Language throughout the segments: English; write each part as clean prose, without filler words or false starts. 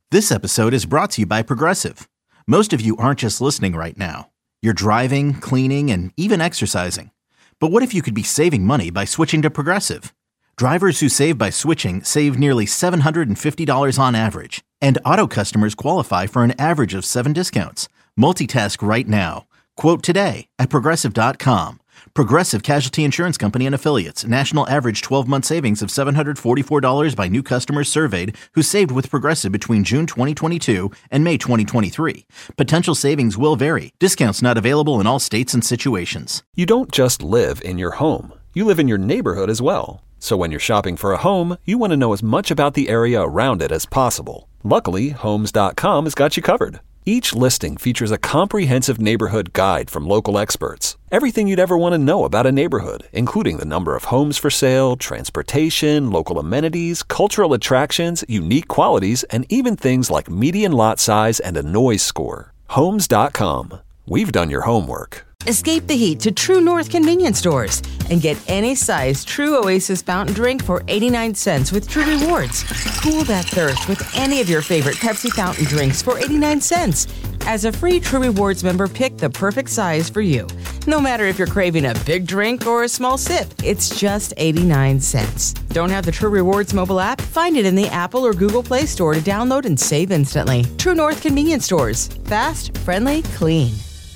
This episode is brought to you by Progressive. Most of you aren't just listening right now. You're driving, cleaning, and even exercising. But what if you could be saving money by switching to Progressive? Drivers who save by switching save nearly $750 on average. And auto customers qualify for an average of 7 discounts. Multitask right now. Quote today at Progressive.com. Progressive Casualty Insurance Company and Affiliates. National average 12-month savings of $744 by new customers surveyed who saved with Progressive between June 2022 and May 2023. Potential savings will vary. Discounts not available in all states and situations. You don't just live in your home. You live in your neighborhood as well. So when you're shopping for a home, you want to know as much about the area around it as possible. Luckily, Homes.com has got you covered. Each listing features a comprehensive neighborhood guide from local experts. Everything you'd ever want to know about a neighborhood, including the number of homes for sale, transportation, local amenities, cultural attractions, unique qualities, and even things like median lot size and a noise score. Homes.com. We've done your homework. Escape the heat to True North convenience stores and get any size True Oasis fountain drink for 89 cents with True Rewards. Cool that thirst with any of your favorite Pepsi fountain drinks for 89 cents. As a free True Rewards member, pick the perfect size for you. No matter if you're craving a big drink or a small sip, it's just 89 cents. Don't have the True Rewards mobile app? Find it in the Apple or Google Play Store to download and save instantly. True North convenience stores. Fast, friendly, clean.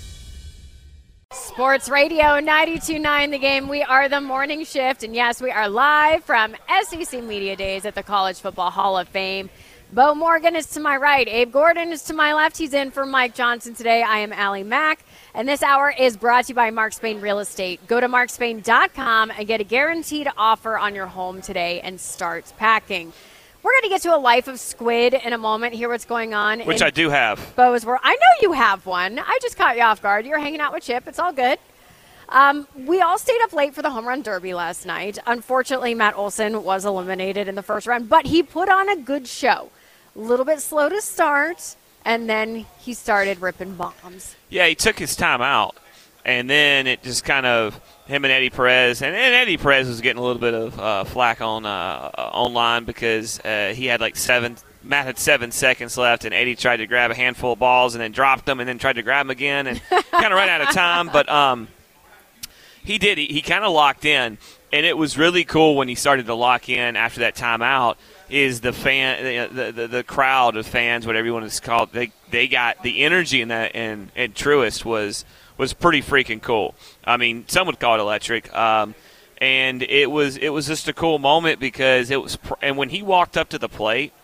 Sports Radio 92.9 The Game. We are the morning shift, and yes, we are live from SEC Media Days at the College Football Hall of Fame. Bo Morgan is to my right. Abe Gordon is to my left. He's in for Mike Johnson today. I am Allie Mack, and this hour is brought to you by Mark Spain Real Estate. Go to markspain.com and get a guaranteed offer on your home today and start packing. We're going to get to a life of squid in a moment, hear what's going on. Which I do have. Bo's world. I know you have one. I just caught you off guard. You're hanging out with Chip. It's all good. We all stayed up late for the home run derby last night. Unfortunately, Matt Olson was eliminated in the first round, but he put on a good show. A little bit slow to start, and then he started ripping bombs. Yeah, he took his time out, and then it just kind of him and Eddie Perez, and Eddie Perez was getting a little bit of flack on online because he had like Matt had 7 seconds left, and Eddie tried to grab a handful of balls and then dropped them and then tried to grab them again and kind of ran out of time. But he did. He kind of locked in, and it was really cool when he started to lock in after that timeout. Is the the crowd of fans, whatever you want to call it, they got the energy in that, and Truist was pretty freaking cool. I mean, some would call it electric. And it was just a cool moment because it was, and when he walked up to the plate,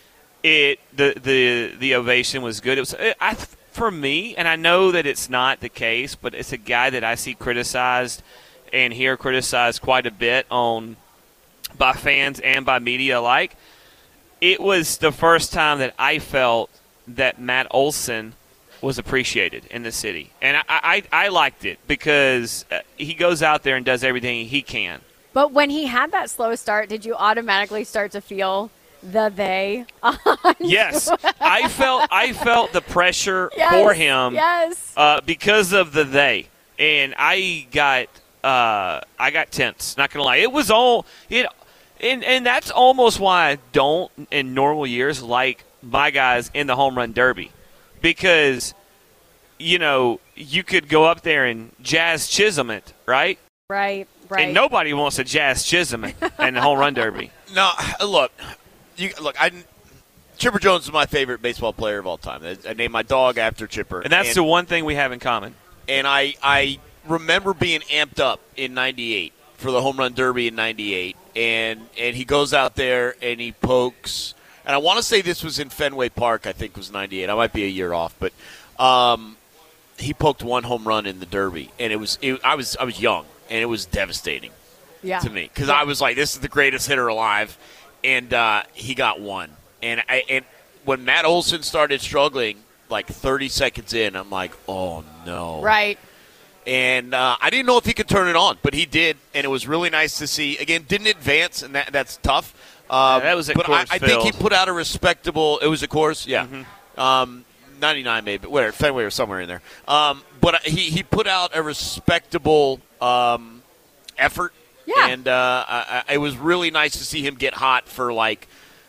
the ovation was good. It was for me, and I know that it's not the case, but it's a guy that I see criticized and hear criticized quite a bit by fans and by media alike. It was the first time that I felt that Matt Olson was appreciated in the city. And I liked it because he goes out there and does everything he can. But when he had that slow start, did you automatically start to feel the they? Yes. I felt the pressure for him because of the they. And I got tense, not going to lie. It was all – and that's almost why I don't, in normal years, like my guys in the home run derby. Because, you could go up there and Jazz Chisholm it, right? Right. And nobody wants to Jazz Chisholm it in the home run derby. No, look, Chipper Jones is my favorite baseball player of all time. I named my dog after Chipper. And that's the one thing we have in common. And I remember being amped up in 98 for the home run derby in 98. And he goes out there and he pokes. And I want to say this was in Fenway Park, I think was 98. I might be a year off. But he poked one home run in the derby. And I was young, and it was devastating to me. Because I was like, this is the greatest hitter alive. And he got one. And when Matt Olson started struggling, like 30 seconds in, I'm like, oh, no. Right. And I didn't know if he could turn it on, but he did, and it was really nice to see. Again, didn't advance, and that's tough. That was at but Coors I think he put out a respectable – it was a Coors? Yeah. Mm-hmm. 99 maybe, where Fenway or somewhere in there. But he put out a respectable effort. Yeah. And it was really nice to see him get hot for, like,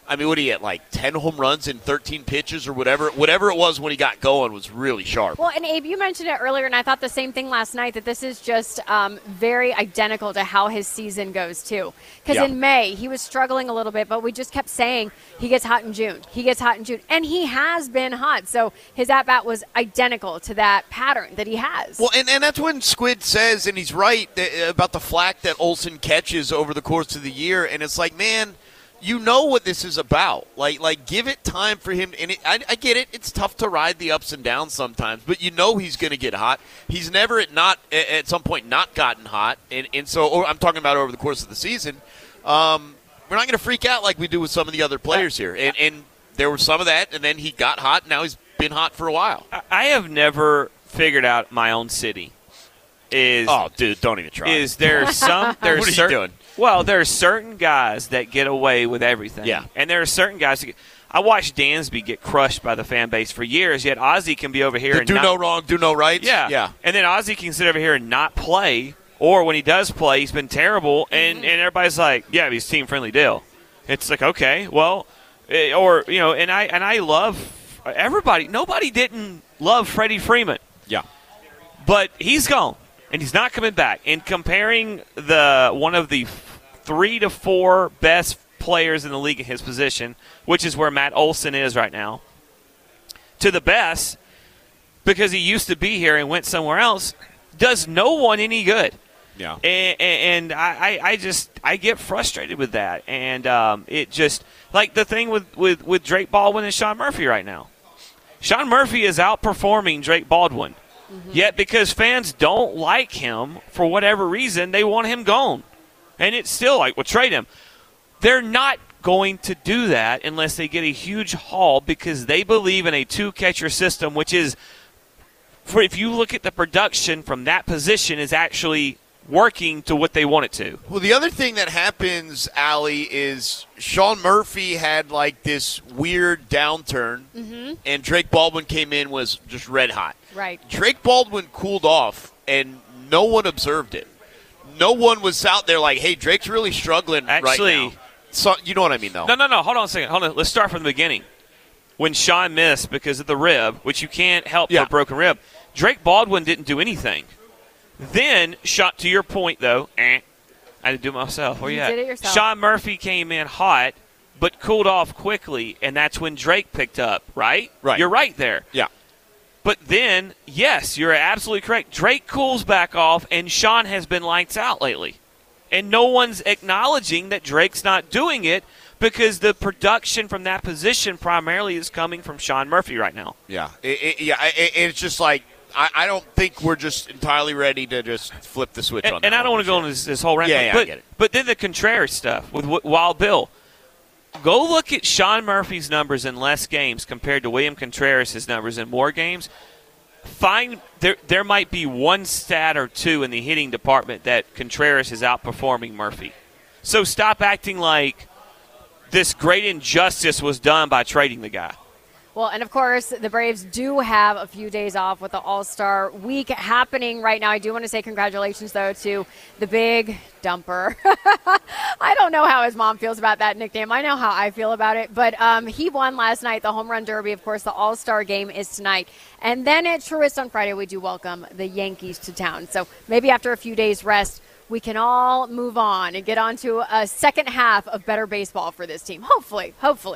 I mean, what he had, like 10 home runs in 13 pitches or whatever it was when he got going was really sharp. Well, and Abe, you mentioned it earlier, and I thought the same thing last night, that this is just very identical to how his season goes, too. Because in May, he was struggling a little bit, but we just kept saying he gets hot in June. He gets hot in June. And he has been hot. So his at-bat was identical to that pattern that he has. Well, and that's when Squid says, and he's right, about the flack that Olson catches over the course of the year. And it's like, man, you know what this is about. Like give it time for him. And I get it. It's tough to ride the ups and downs sometimes, but you know he's going to get hot. He's never at some point not gotten hot. And so I'm talking about over the course of the season. We're not going to freak out like we do with some of the other players here. And there was some of that, and then he got hot, and now he's been hot for a while. I have never figured out my own city. Oh, dude, don't even try. What are you doing? Well, there are certain guys that get away with everything. Yeah. And there are certain guys I watched Dansby get crushed by the fan base for years, yet Ozzie can be over here and do no wrong, do no right. Yeah. And then Ozzie can sit over here and not play, or when he does play, he's been terrible, and everybody's like, yeah, he's team-friendly deal. It's like, okay, well, and I love everybody. Nobody didn't love Freddie Freeman. Yeah. But he's gone. And he's not coming back. And comparing one of the 3 to 4 best players in the league in his position, which is where Matt Olson is right now, to the best, because he used to be here and went somewhere else, does no one any good. Yeah. And I get frustrated with that. And it just, like the thing with Drake Baldwin and Sean Murphy right now. Sean Murphy is outperforming Drake Baldwin. Mm-hmm. Yet because fans don't like him for whatever reason, they want him gone. And it's still like, well, trade him. They're not going to do that unless they get a huge haul, because they believe in a 2-catcher system, which is, if you look at the production from that position, is actually working to what they want it to. Well, the other thing that happens, Allie, is Sean Murphy had like this weird downturn, and Drake Baldwin came in, was just red hot. Right. Drake Baldwin cooled off, and no one observed it. No one was out there like, hey, Drake's really struggling right now. So, you know what I mean, though. No. Hold on a second. Hold on. Let's start from the beginning. When Sean missed because of the rib, which you can't help for a broken rib, Drake Baldwin didn't do anything. Then, to your point, though, I had to do it myself. Where you at? Did it yourself. Sean Murphy came in hot, but cooled off quickly, and that's when Drake picked up, right? Right. You're right there. Yeah. But then, yes, you're absolutely correct. Drake cools back off, and Sean has been lights out lately. And no one's acknowledging that Drake's not doing it, because the production from that position primarily is coming from Sean Murphy right now. Yeah. It's just like, I don't think we're just entirely ready to just flip the switch on that. And I don't want to go on this whole rant. I get it. But then the Contreras stuff with Wild Bill. Go look at Sean Murphy's numbers in less games compared to William Contreras' numbers in more games. Find there might be one stat or two in the hitting department that Contreras is outperforming Murphy. So stop acting like this great injustice was done by trading the guy. Well, and of course, the Braves do have a few days off with the All-Star week happening right now. I do want to say congratulations, though, to the Big Dumper. I don't know how his mom feels about that nickname. I know how I feel about it. But he won last night, the Home Run Derby. Of course, the All-Star game is tonight. And then at Truist on Friday, we do welcome the Yankees to town. So maybe after a few days' rest, we can all move on and get on to a second half of better baseball for this team. Hopefully.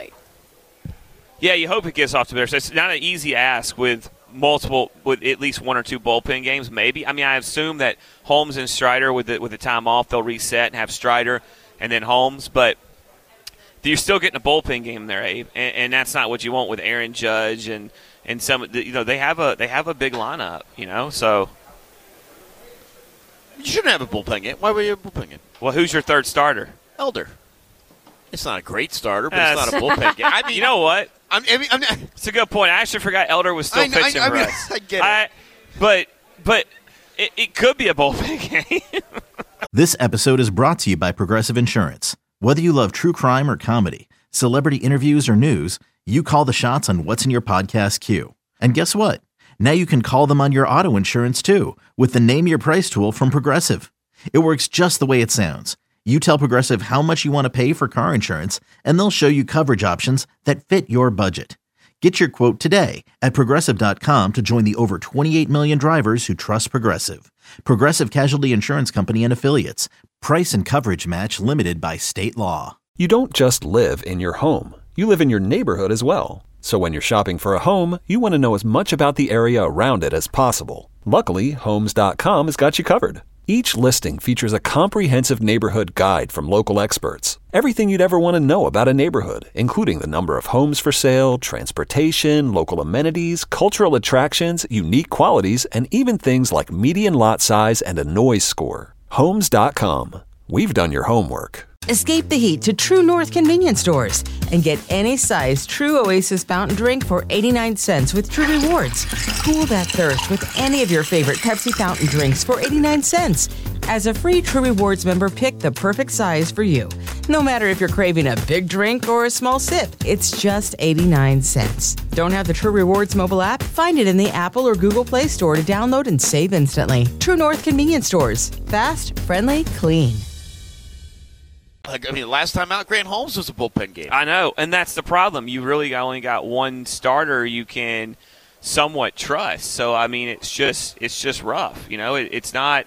Yeah, you hope it gets off to better. So it's not an easy ask with at least 1 or 2 bullpen games, maybe. I mean, I assume that Holmes and Strider, with the time off, they'll reset and have Strider and then Holmes. But you're still getting a bullpen game there, Abe, and that's not what you want with Aaron Judge and some. They have a big lineup, So you shouldn't have a bullpen game. Why would you have a bullpen game? Well, who's your third starter? Elder. It's not a great starter, but it's not a bullpen game. I mean, you know what? It's a good point. I actually forgot Elder was still pitching for us. I get it. But it could be a bullpen game. This episode is brought to you by Progressive Insurance. Whether you love true crime or comedy, celebrity interviews or news, you call the shots on what's in your podcast queue. And guess what? Now you can call them on your auto insurance too with the Name Your Price tool from Progressive. It works just the way it sounds. You tell Progressive how much you want to pay for car insurance, and they'll show you coverage options that fit your budget. Get your quote today at Progressive.com to join the over 28 million drivers who trust Progressive. Progressive Casualty Insurance Company and Affiliates. Price and coverage match limited by state law. You don't just live in your home. You live in your neighborhood as well. So when you're shopping for a home, you want to know as much about the area around it as possible. Luckily, Homes.com has got you covered. Each listing features a comprehensive neighborhood guide from local experts. Everything you'd ever want to know about a neighborhood, including the number of homes for sale, transportation, local amenities, cultural attractions, unique qualities, and even things like median lot size and a noise score. Homes.com. We've done your homework. Escape the heat to True North convenience stores and get any size True Oasis fountain drink for 89 cents with True Rewards. Cool that thirst with any of your favorite Pepsi fountain drinks for 89 cents. As a free True Rewards member, pick the perfect size for you. No matter if you're craving a big drink or a small sip, it's just 89 cents. Don't have the True Rewards mobile app? Find it in the Apple or Google Play Store to download and save instantly. True North convenience stores. Fast, friendly, clean. Last time out, Grant Holmes was a bullpen game. I know, and that's the problem. You really only got one starter you can somewhat trust. So it's just rough. It's not.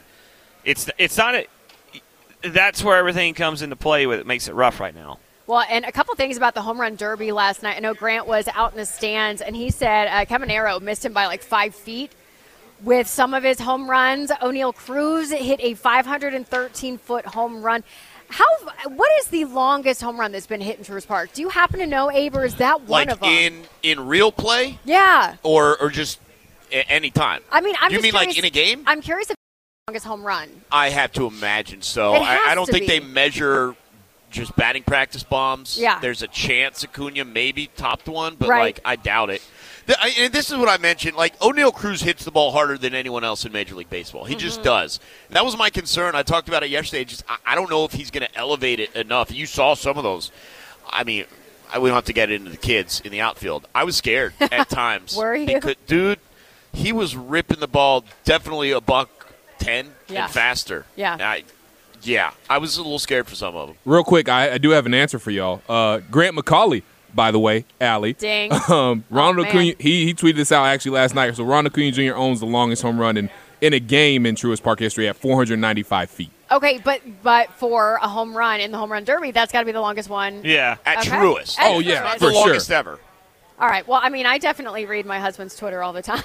That's where everything comes into play with it. Makes it rough right now. Well, and a couple things about the home run derby last night. I know Grant was out in the stands, and he said Caminero missed him by like 5 feet with some of his home runs. O'Neal Cruz hit a 513-foot home run. What is the longest home run that's been hit in Truist Park? Do you happen to know, Abe, or is that one of them? In real play? Yeah. Or just any time? I'm you just mean curious, like in a game? I'm curious if it's the longest home run. I have to imagine so. It has I don't to think be. they measure just batting practice bombs. Yeah. There's a chance Acuna maybe topped one, but Right. I doubt it. And this is what I mentioned. O'Neal Cruz hits the ball harder than anyone else in Major League Baseball. He just does. That was my concern. I talked about it yesterday. I don't know if he's going to elevate it enough. You saw some of those. We don't have to get into the kids in the outfield. I was scared at times. Were you? Dude, he was ripping the ball definitely a $110 Yeah. and faster. Yeah. I was a little scared for some of them. Real quick, I do have an answer for y'all. Grant McCauley, by the way, Allie. Ding. Ronald man. Acuna, he tweeted this out actually last night. So Ronald Acuna Jr. owns the longest home run in a game in Truist Park history at 495 feet. Okay, but for a home run in the home run derby, that's got to be the longest one. Yeah. At Okay. Truist. At Oh, yeah, Truist. The for longest sure. ever. All right. Well, I definitely read my husband's Twitter all the time.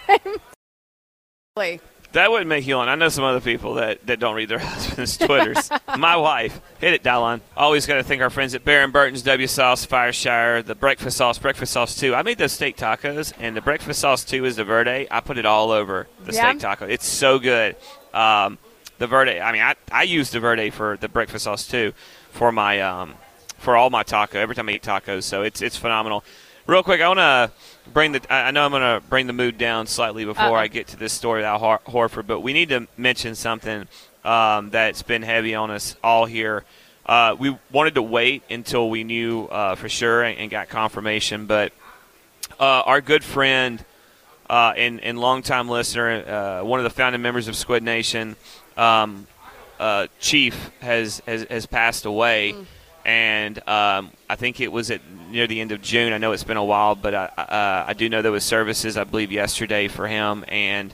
That wouldn't make you on. I know some other people that don't read their husband's Twitters. My wife. Hit it, Dallon. Always got to thank our friends at Baron Burton's, W Sauce, Fireshire, the Breakfast Sauce 2. I made those steak tacos, and the Breakfast Sauce 2 is the Verde. I put it all over the steak taco. It's so good. The Verde, I use the Verde for the Breakfast Sauce 2 for my for all my taco, every time I eat tacos. So it's phenomenal. Real quick, I know I'm going to bring the mood down slightly before I get to this story about Horford, but we need to mention something that's been heavy on us all here. We wanted to wait until we knew for sure and got confirmation, but our good friend and longtime listener, one of the founding members of Squid Nation, Chief, has passed away. And I think it was near the end of June. I know it's been a while, but I do know there was services, I believe, yesterday for him. And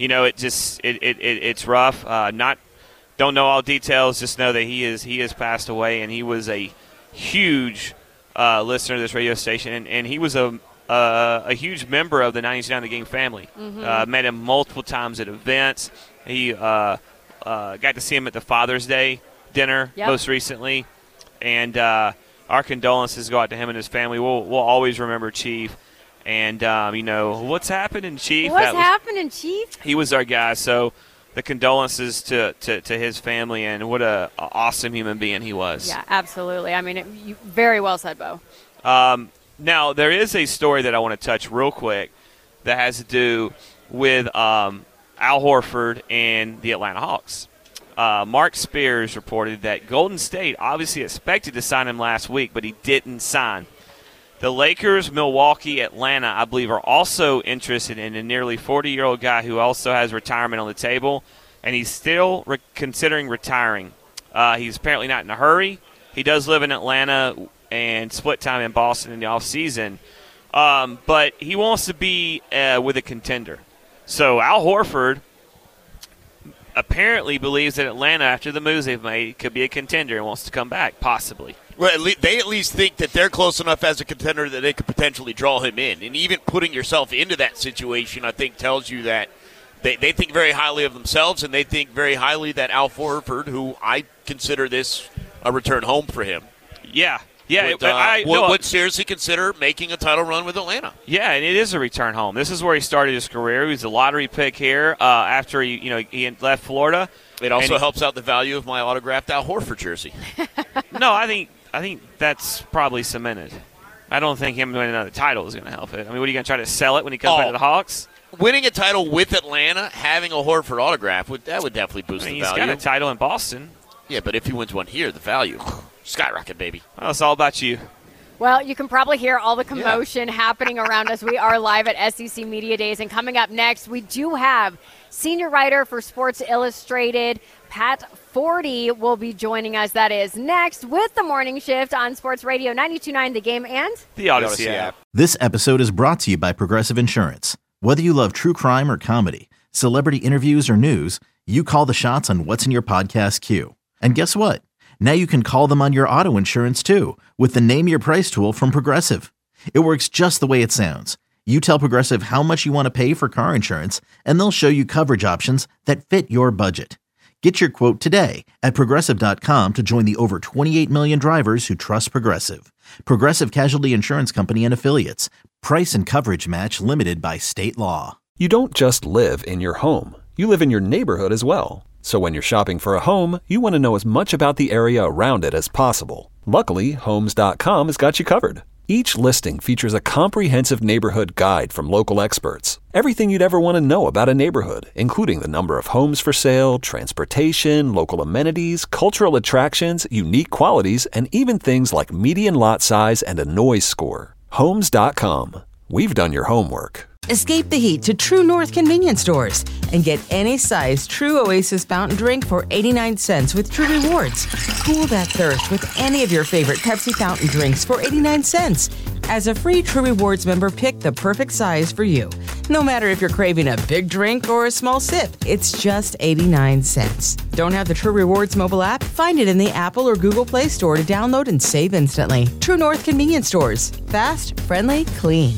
it's rough. Don't know all details. Just know that he has passed away, and he was a huge listener to this radio station, and he was a huge member of the 99 The Game family. Met him multiple times at events. He got to see him at the Father's Day dinner most recently. And our condolences go out to him and his family. We'll always remember Chief. And, what's happening, Chief? What's happening, Chief? He was our guy. So the condolences to his family, and what a awesome human being he was. Yeah, absolutely. You very well said, Bo. Now, there is a story that I want to touch real quick that has to do with Al Horford and the Atlanta Hawks. Mark Spears reported that Golden State obviously expected to sign him last week, but he didn't sign. The Lakers, Milwaukee, Atlanta, I believe, are also interested in a nearly 40-year-old guy who also has retirement on the table, and he's still considering retiring. He's apparently not in a hurry. He does live in Atlanta and split time in Boston in the offseason. But he wants to be with a contender. So Al Horford apparently believes that Atlanta, after the moves they've made, could be a contender and wants to come back, possibly. Well, they at least think that they're close enough as a contender that they could potentially draw him in. And even putting yourself into that situation, I think, tells you that they think very highly of themselves, and they think very highly that Al Horford, who I consider this a return home for him. Yeah. Would seriously consider making a title run with Atlanta. Yeah, and it is a return home. This is where he started his career. He was a lottery pick here after he left Florida. It also helps out the value of my autographed Al Horford jersey. No, I think that's probably cemented. I don't think him winning another title is going to help it. I mean, what are you going to try to sell it when he comes back to the Hawks? Winning a title with Atlanta, having a Horford autograph, would definitely boost the value. He's got a title in Boston. Yeah, but if he wins one here, the value skyrocket, baby. Well, it's all about you. Well, you can probably hear all the commotion happening around us. We are live at SEC Media Days, and coming up next, we do have senior writer for Sports Illustrated, Pat Forty, will be joining us. That is next with the Morning Shift on Sports Radio 92.9 The Game and the Odyssey app. This episode is brought to you by Progressive Insurance. Whether you love true crime or comedy, celebrity interviews or news, you call the shots on what's in your podcast queue. And guess what? Now you can call them on your auto insurance too with the Name Your Price tool from Progressive. It works just the way it sounds. You tell Progressive how much you want to pay for car insurance, and they'll show you coverage options that fit your budget. Get your quote today at Progressive.com to join the over 28 million drivers who trust Progressive. Progressive Casualty Insurance Company and Affiliates. Price and coverage match limited by state law. You don't just live in your home. You live in your neighborhood as well. So when you're shopping for a home, you want to know as much about the area around it as possible. Luckily, Homes.com has got you covered. Each listing features a comprehensive neighborhood guide from local experts. Everything you'd ever want to know about a neighborhood, including the number of homes for sale, transportation, local amenities, cultural attractions, unique qualities, and even things like median lot size and a noise score. Homes.com. We've done your homework. Escape the heat to True North convenience stores and get any size True Oasis fountain drink for 89 cents with True Rewards. Cool that thirst with any of your favorite Pepsi fountain drinks for 89 cents. As a free True Rewards member, pick the perfect size for you. No matter if you're craving a big drink or a small sip, it's just 89 cents. Don't have the True Rewards mobile app? Find it in the Apple or Google Play Store to download and save instantly. True North convenience stores. Fast, friendly, clean.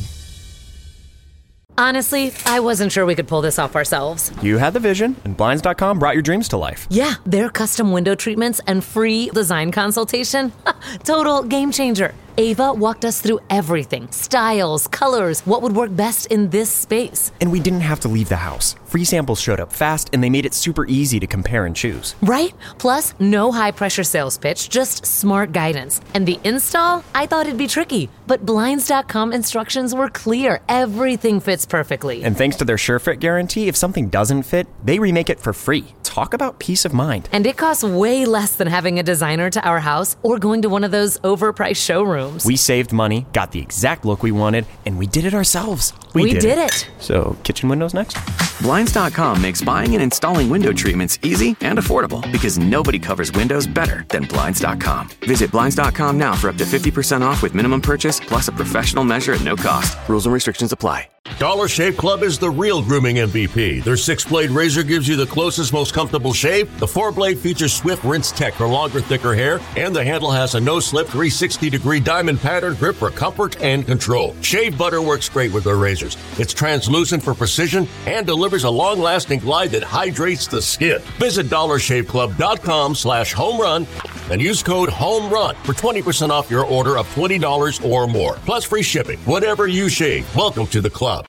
Honestly, I wasn't sure we could pull this off ourselves. You had the vision, and Blinds.com brought your dreams to life. Yeah, their custom window treatments and free design consultation. Total game changer. Ava walked us through everything. Styles, colors, what would work best in this space. And we didn't have to leave the house. Free samples showed up fast, and they made it super easy to compare and choose. Right? Plus, no high-pressure sales pitch, just smart guidance. And the install? I thought it'd be tricky. But Blinds.com instructions were clear. Everything fits perfectly. And thanks to their SureFit guarantee, if something doesn't fit, they remake it for free. Talk about peace of mind. And it costs way less than having a designer to our house or going to one of those overpriced showrooms. We saved money, got the exact look we wanted, and we did it ourselves. We did it. So, kitchen windows next? Blinds.com makes buying and installing window treatments easy and affordable because nobody covers windows better than Blinds.com. Visit Blinds.com now for up to 50% off with minimum purchase plus a professional measure at no cost. Rules and restrictions apply. Dollar Shave Club is the real grooming MVP. Their 6-blade razor gives you the closest, most comfortable shave. The 4-blade features swift rinse tech for longer, thicker hair, and the handle has a no-slip 360-degree diamond pattern grip for comfort and control. Shave butter works great with their razors. It's translucent for precision and delivers a long-lasting glide that hydrates the skin. Visit DollarShaveClub.com/homerun and use code HOMERUN for 20% off your order of $20 or more, plus free shipping. Whatever you shave, welcome to the club.